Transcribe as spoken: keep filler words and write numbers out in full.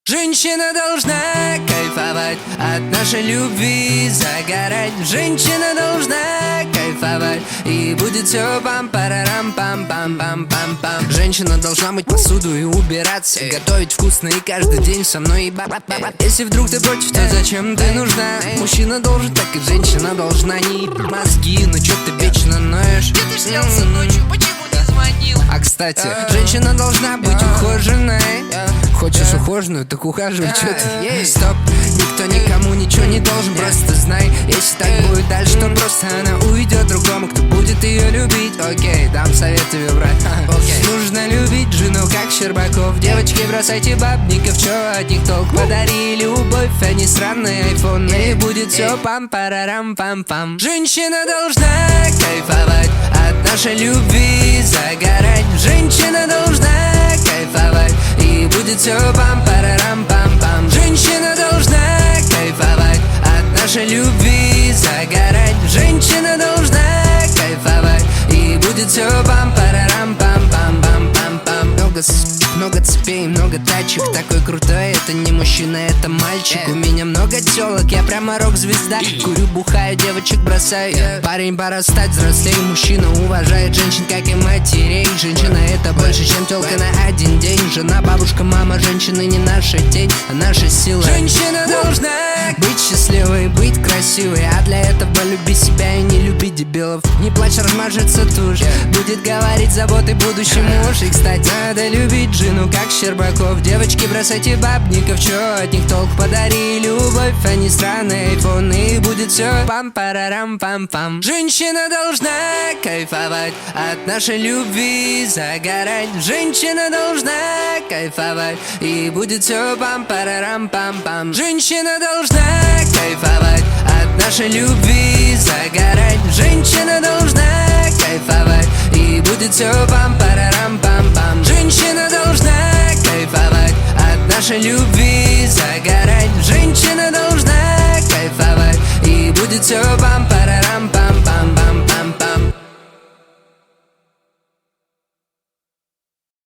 Женщина должна кайфовать от нашей любви, загорать. Женщина должна кайфовать, и будет все пам-парарам, пам-пам-пам-пам-пам. Женщина должна мыть посуду и убираться, готовить вкусно и каждый день со мной и ба-ба. Если вдруг ты против, то зачем ты нужна? Мужчина должен, так и женщина должна. Не ебать мозги, ну чё ты вечно ноешь? Где ты снялся ночью, почему не звонил? А кстати, женщина должна быть ухоженной. Хочешь ухоженную, так ухаживай, чё ты? Стоп, никто никому ничего не должен, просто знай, если так будет дальше, то просто она уйдет другому, кто будет ее любить. Окей, дам совет тебе, брат. Нужно любить жену, как Щербаков. Девочки, бросайте бабников, чё от них толк? Подари любовь, а не сраный айфон, и будет все пам-парарам-пам-пам. Женщина должна кайфовать от нашей любви, загорать. Женщина должна кайфовать, и будет все пам-парарам-пам-пам. Женщина должна кайфовать от нашей любви, загорать. Женщина должна кайфовать, и будет все пам-парарам-пам-пам-пам-пам-пам. Много с... много цепей, много тачек. Такой крутой, это не мужчина, это мальчик. У меня много телок, я прямо рок-звезда. Курю, бухаю, девочек бросаю. Парень пора стать взрослей, мужчина уважает женщин, как и матерей. Женщина это больше, чем телка на один день. Жена, бабушка, мама, женщины не наша тень, а наша сила. Женщина должна быть счастливой, быть красивой, а для этого люби себя и не люби дебилов. Не плачь, размажется тушь, будет говорить заботой будущий муж. И, кстати, надо любить жену, как Щербаков. Девочки, бросайте бабников, чё от них толк? Подари любовь, а не странный айфон, и будет все пам-парарам-пам-пам. Женщина должна кайфовать от нашей любви, загорать. Женщина должна кайфовать, и будет все пам-парарам-пам-пам. Женщина должна кайфовать от нашей любви, загорать. Женщина должна кайфовать, и будет все пам-парарам-пам-пам. Женщина должна кайфовать от нашей любви, загорать. Женщина должна кайфовать, и будет все пам-парарам-пам-пам.